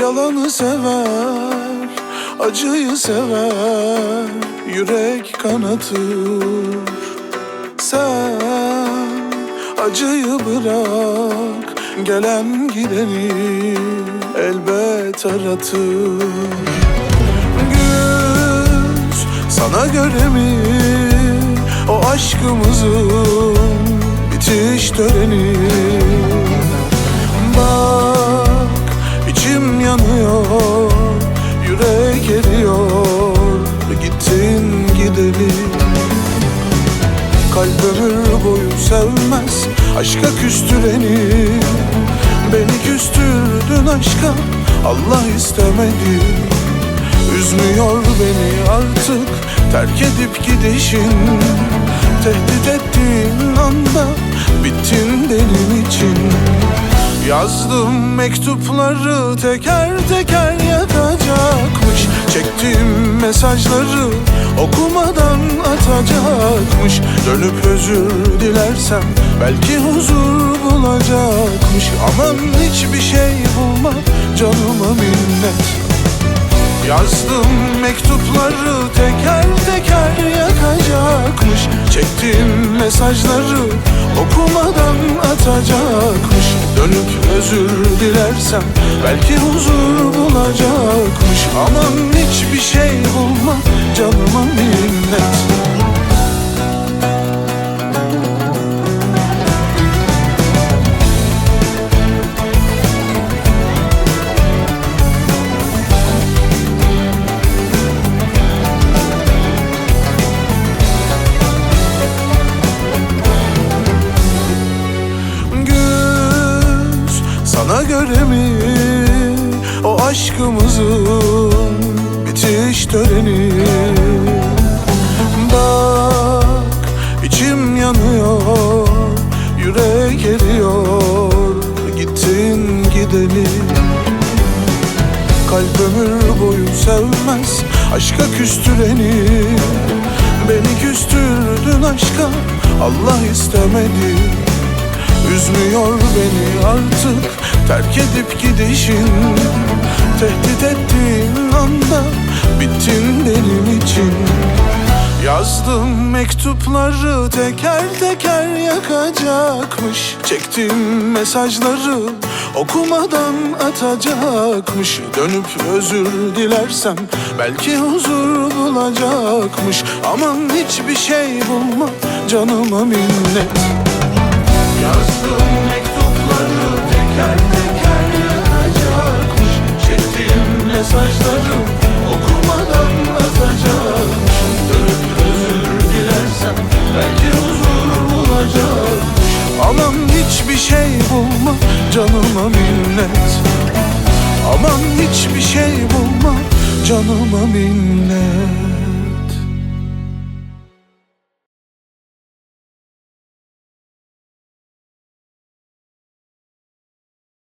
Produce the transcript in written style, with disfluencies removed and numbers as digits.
Yalanı sever, acıyı sever, yürek kanatır. Sen acıyı bırak, gelen gideni elbet aratır. Güz sana göre mi o aşkımızın bitiş töreni? Bak içim yanıyor, yürek eriyor, gittin gideli. Kalp ömür boyu sevmez aşka küstüreni. Beni küstürdün aşka, Allah istemedi. Üzmüyor beni artık terk edip gidişin. Tehdit ettiğin anda bittin benim için. Yazdım mektupları teker teker yakacakmış. Çektiğim mesajları okumadan atacakmış. Dönüp özür dilersem belki huzur bulacakmış. Aman hiçbir şey bulma, canıma minnet. Yazdım mektupları teker teker yakacakmış. Çektiğim mesajları okumadan atacakmış. Dönüp özür dilersem belki huzur bulacakmış. Aman hiçbir şey bulma, canıma minnet. Sana göre mi o aşkımızın bitiş töreni? Bak içim yanıyor, yürek eriyor, gittin gideli. Kalp ömür boyu sevmez aşka küstüreni. Beni küstürdün aşka, Allah istemedi. Üzmüyor beni artık terk edip gidişin. Tehdit ettiğin anda bittin benim için. Yazdım mektupları teker teker yakacakmış. Çektiğim mesajları okumadan atacakmış. Dönüp özür dilersem belki huzur bulacakmış. Aman hiçbir şey bulma, canıma minnet. Yazdım mektupları teker teker yakacakmış. Çektiğim mesajları okumadan atacakmış. Dönüp özür dilersem belki huzur bulacakmış. Aman hiçbir şey bulma, canıma minnet. Aman hiçbir şey bulma, canıma minnet.